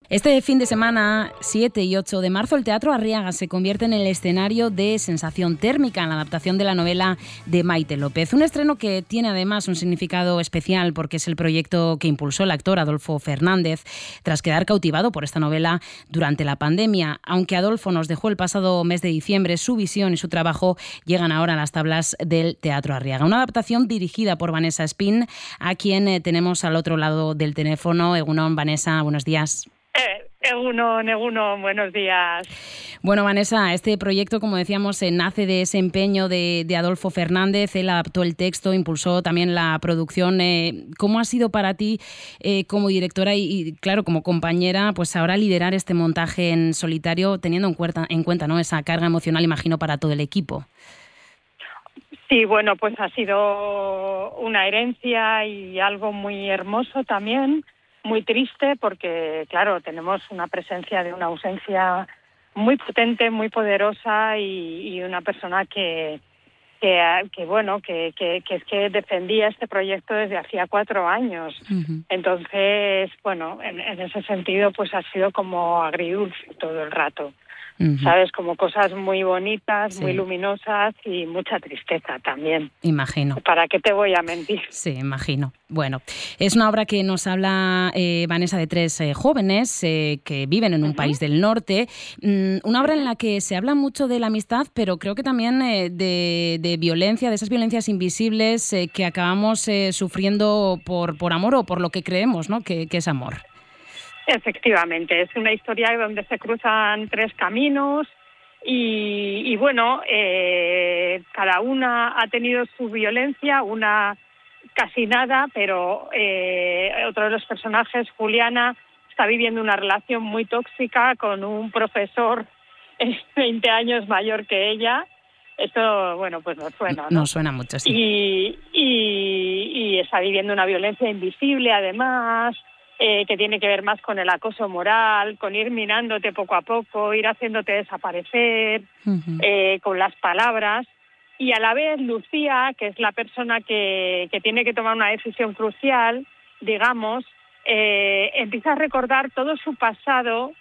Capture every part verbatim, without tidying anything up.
Este fin de semana, siete y ocho de marzo, el Teatro Arriaga se convierte en el escenario de Sensación Térmica, en la adaptación de la novela de Maite López. Un estreno que tiene además un significado especial porque es el proyecto que impulsó el actor Adolfo Fernández tras quedar cautivado por esta novela durante la pandemia. Aunque Adolfo nos dejó el pasado mes de diciembre, su visión y su trabajo llegan ahora a las tablas del Teatro Arriaga. Una adaptación dirigida por Vanessa Espín, a quien eh, tenemos al otro lado del teléfono. Egunon, Vanessa, buenos días. Eh, Egunon, Egunon, buenos días. Bueno, Vanessa, este proyecto, como decíamos, eh, nace de ese empeño de, de Adolfo Fernández. Él adaptó el texto, impulsó también la producción. Eh, ¿Cómo ha sido para ti eh, como directora y, y, claro, como compañera, pues ahora liderar este montaje en solitario, teniendo en cuenta, en cuenta, ¿no?, esa carga emocional, imagino, para todo el equipo? Sí, bueno, pues ha sido una herencia y algo muy hermoso también. Muy triste porque, claro, tenemos una presencia de una ausencia muy potente, muy poderosa y, y una persona que, que, que bueno, que, que, que es que defendía este proyecto desde hacía cuatro años. Uh-huh. Entonces, bueno, en, en ese sentido, pues ha sido como agridulce todo el rato. Uh-huh. ¿Sabes? Como cosas muy bonitas, sí, muy luminosas y mucha tristeza también. Imagino. ¿Para qué te voy a mentir? Sí, imagino. Bueno, es una obra que nos habla, eh, Vanessa, de tres eh, jóvenes eh, que viven en un uh-huh. país del norte. Mm, una obra en la que se habla mucho de la amistad, pero creo que también eh, de, de violencia, de esas violencias invisibles eh, que acabamos eh, sufriendo por, por amor o por lo que creemos, ¿no?, que, que es amor. Efectivamente, es una historia donde se cruzan tres caminos y, y bueno, eh, cada una ha tenido su violencia, una casi nada, pero eh, otro de los personajes, Juliana, está viviendo una relación muy tóxica con un profesor veinte años mayor que ella. Esto, bueno, pues nos suena, ¿no? Nos suena mucho, sí. Y, y, y está viviendo una violencia invisible, además, Eh, que tiene que ver más con el acoso moral, con ir minándote poco a poco, ir haciéndote desaparecer, uh-huh. eh, con las palabras. Y a la vez Lucía, que es la persona que, que tiene que tomar una decisión crucial, digamos, eh, empieza a recordar todo su pasado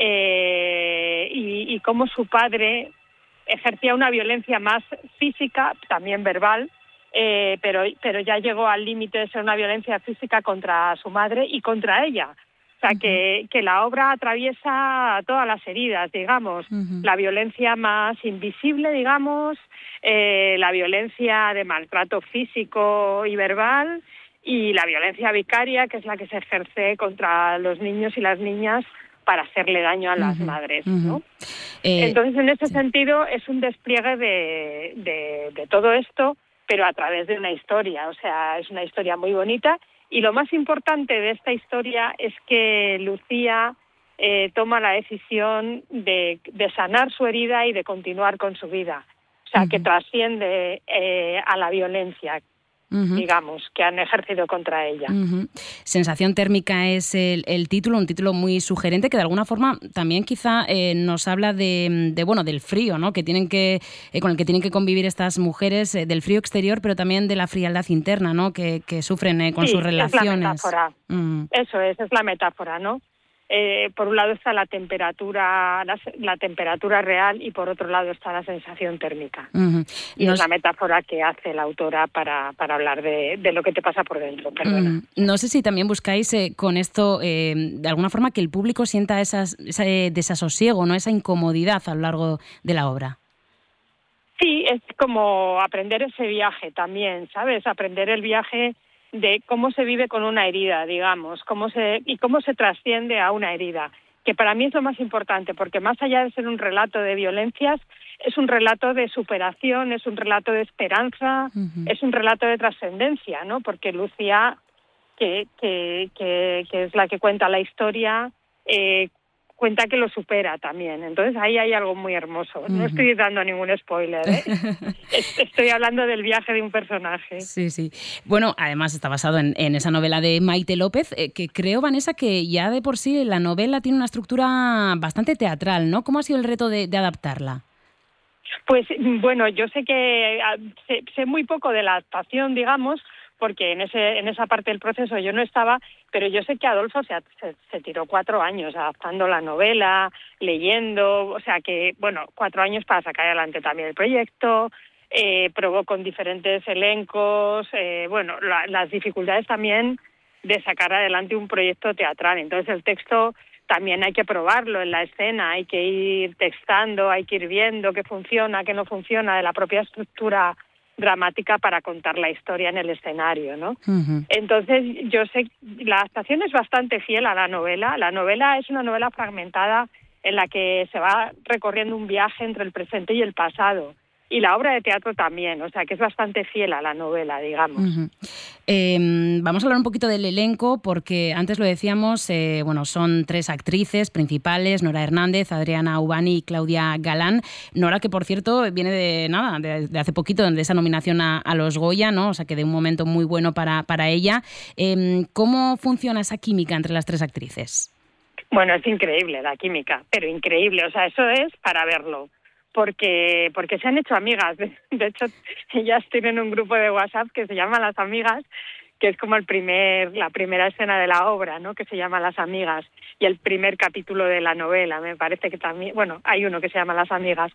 eh, y, y cómo su padre ejercía una violencia más física, también verbal, Eh, pero pero ya llegó al límite de ser una violencia física contra su madre y contra ella. O sea, uh-huh. que, que la obra atraviesa todas las heridas, digamos. Uh-huh. La violencia más invisible, digamos, eh, la violencia de maltrato físico y verbal y la violencia vicaria, que es la que se ejerce contra los niños y las niñas para hacerle daño a las uh-huh. madres, ¿no? Uh-huh. Eh, Entonces, en ese sí. sentido, es un despliegue de, de, de todo esto, pero a través de una historia, o sea, es una historia muy bonita. Y lo más importante de esta historia es que Lucía eh, toma la decisión de, de sanar su herida y de continuar con su vida. O sea, uh-huh. que trasciende eh, a la violencia, uh-huh. digamos, que han ejercido contra ella. Uh-huh. Sensación Térmica es el, el título, un título muy sugerente que de alguna forma también quizá eh, nos habla de, de bueno del frío, ¿no?, que tienen que eh, con el que tienen que convivir estas mujeres, eh, del frío exterior, pero también de la frialdad interna, ¿no?, que, que sufren eh, con sí, sus relaciones. Es la metáfora. Uh-huh. Eso es, es la metáfora, ¿no? Eh, por un lado está la temperatura, la, la temperatura real y por otro lado está la sensación térmica. Uh-huh. Y Nos... es la metáfora que hace la autora para, para hablar de, de lo que te pasa por dentro. Perdona. Uh-huh. No sé si también buscáis eh, con esto, eh, de alguna forma, que el público sienta esas, ese desasosiego, ¿no?, esa incomodidad a lo largo de la obra. Sí, es como aprender ese viaje también, ¿sabes? Aprender el viaje de cómo se vive con una herida, digamos, cómo se y cómo se trasciende a una herida, que para mí es lo más importante, porque más allá de ser un relato de violencias, es un relato de superación, es un relato de esperanza, uh-huh. es un relato de trascendencia, ¿no? Porque Lucía, que que que, que es la que cuenta la historia, eh, cuenta que lo supera también. Entonces ahí hay algo muy hermoso. No uh-huh. estoy dando ningún spoiler, ¿eh? Estoy hablando del viaje de un personaje. Sí, sí. Bueno, además está basado en, en esa novela de Maite López, eh, que creo, Vanessa, que ya de por sí la novela tiene una estructura bastante teatral, ¿no? ¿Cómo ha sido el reto de, de adaptarla? Pues bueno, yo sé que sé, sé muy poco de la adaptación, digamos, porque en ese en esa parte del proceso yo no estaba, pero yo sé que Adolfo se, se, se tiró cuatro años adaptando la novela, leyendo, o sea que, bueno, cuatro años para sacar adelante también el proyecto, eh, probó con diferentes elencos, eh, bueno, la, las dificultades también de sacar adelante un proyecto teatral. Entonces el texto también hay que probarlo en la escena, hay que ir textando, hay que ir viendo qué funciona, qué no funciona de la propia estructura dramática para contar la historia en el escenario, ¿no? Uh-huh. Entonces, yo sé, la adaptación es bastante fiel a la novela. La novela es una novela fragmentada en la que se va recorriendo un viaje entre el presente y el pasado. Y la obra de teatro también, o sea, que es bastante fiel a la novela, digamos. Uh-huh. Eh, vamos a hablar un poquito del elenco, porque antes lo decíamos, eh, bueno, son tres actrices principales, Nora Hernández, Adriana Ubani y Claudia Galán. Nora, que por cierto viene de nada, de, de hace poquito, de esa nominación a, a los Goya, ¿no? O sea, que de un momento muy bueno para, para ella. Eh, ¿Cómo funciona esa química entre las tres actrices? Bueno, es increíble la química, pero increíble, o sea, eso es para verlo. Porque porque se han hecho amigas. De, de hecho, ellas tienen un grupo de WhatsApp que se llama Las Amigas, que es como el primer la primera escena de la obra, ¿no? Que se llama Las Amigas, y el primer capítulo de la novela, me parece que también, bueno, hay uno que se llama Las Amigas,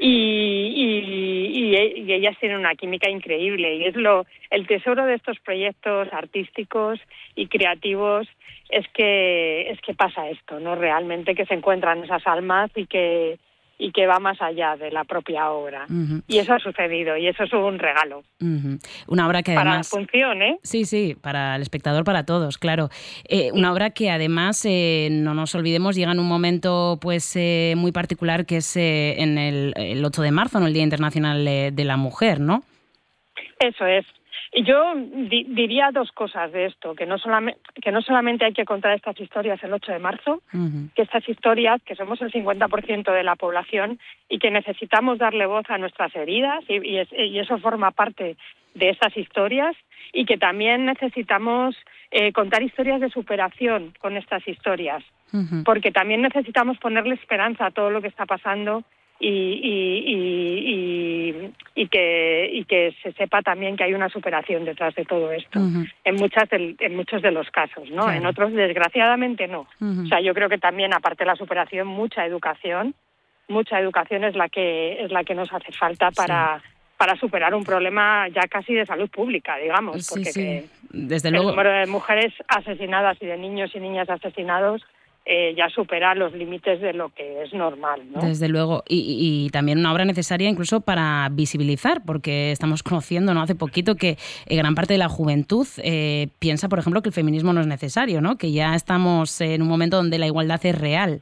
y y, y, y ellas tienen una química increíble, y es lo el tesoro de estos proyectos artísticos y creativos, es que es que pasa esto, ¿no? Realmente que se encuentran esas almas y que y que va más allá de la propia obra. Uh-huh. Y eso ha sucedido, y eso es un regalo. Uh-huh. Una obra que además... Para la función, ¿eh? Sí, sí, para el espectador, para todos, claro. Eh, una obra que además, eh, no nos olvidemos, llega en un momento pues eh, muy particular, que es eh, en el, el ocho de marzo, en el Día Internacional de, de la Mujer, ¿no? Eso es. Y yo di- diría dos cosas de esto, que no solamente que no solamente hay que contar estas historias el ocho de marzo, uh-huh. que estas historias, que somos el cincuenta por ciento de la población y que necesitamos darle voz a nuestras heridas, y, y, es, y eso forma parte de estas historias, y que también necesitamos eh, contar historias de superación con estas historias, uh-huh. porque también necesitamos ponerle esperanza a todo lo que está pasando. Y, y, y, y, y que y que se sepa también que hay una superación detrás de todo esto, uh-huh. en muchas del, en muchos de los casos, ¿no? Claro. En otros, desgraciadamente, no. Uh-huh. O sea, yo creo que también, aparte de la superación, mucha educación, mucha educación es la que es la que nos hace falta para... Sí. para superar un problema ya casi de salud pública, digamos, sí, porque sí. Que Desde luego... el número de mujeres asesinadas y de niños y niñas asesinados Eh, ya supera los límites de lo que es normal, ¿no? Desde luego, y, y, y también una obra necesaria incluso para visibilizar, porque estamos conociendo, ¿no?, hace poquito que eh, gran parte de la juventud eh, piensa, por ejemplo, que el feminismo no es necesario, ¿no?, que ya estamos en un momento donde la igualdad es real.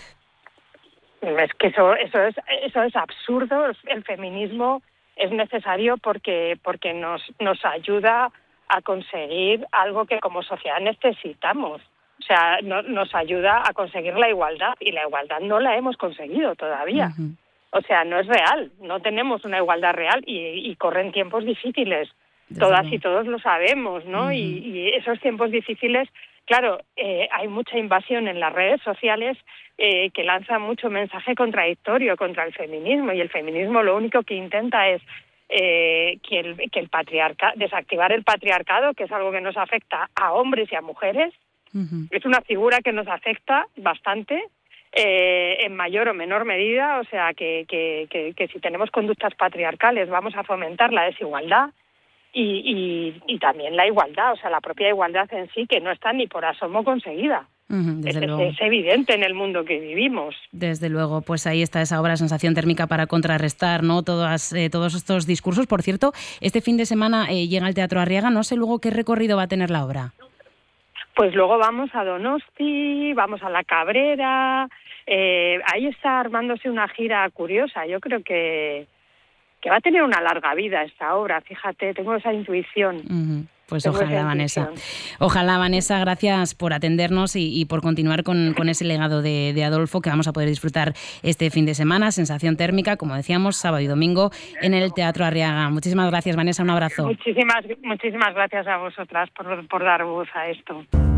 Es que eso, eso es, eso es absurdo. El feminismo es necesario porque, porque nos, nos ayuda a conseguir algo que como sociedad necesitamos. O sea, no, nos ayuda a conseguir la igualdad, y la igualdad no la hemos conseguido todavía. Uh-huh. O sea, no es real, no tenemos una igualdad real, y, y corren tiempos difíciles. Desde Todas luego. Y todos lo sabemos, ¿no? Uh-huh. Y, y esos tiempos difíciles, claro, eh, hay mucha invasión en las redes sociales eh, que lanza mucho mensaje contradictorio contra el feminismo, y el feminismo lo único que intenta es eh, que el, que el patriarca, desactivar el patriarcado, que es algo que nos afecta a hombres y a mujeres. Uh-huh. Es una figura que nos afecta bastante, eh, en mayor o menor medida, o sea, que, que, que, que si tenemos conductas patriarcales vamos a fomentar la desigualdad y, y, y también la igualdad, o sea, la propia igualdad en sí, que no está ni por asomo conseguida. Uh-huh, es, es evidente en el mundo que vivimos. Desde luego, pues ahí está esa obra, Sensación térmica, para contrarrestar, ¿no?, Todas, eh, todos estos discursos. Por cierto, este fin de semana eh, llega al Teatro Arriaga, no sé luego qué recorrido va a tener la obra. Pues luego vamos a Donosti, vamos a La Cabrera, eh, ahí está armándose una gira curiosa. Yo creo que, que va a tener una larga vida esta obra, fíjate, tengo esa intuición. Uh-huh. Pues tengo ojalá, Vanessa. Ojalá, Vanessa, gracias por atendernos y, y por continuar con, con ese legado de, de Adolfo, que vamos a poder disfrutar este fin de semana. Sensación térmica, como decíamos, sábado y domingo en el Teatro Arriaga. Muchísimas gracias, Vanessa, un abrazo. Muchísimas, muchísimas gracias a vosotras por, por dar voz a esto.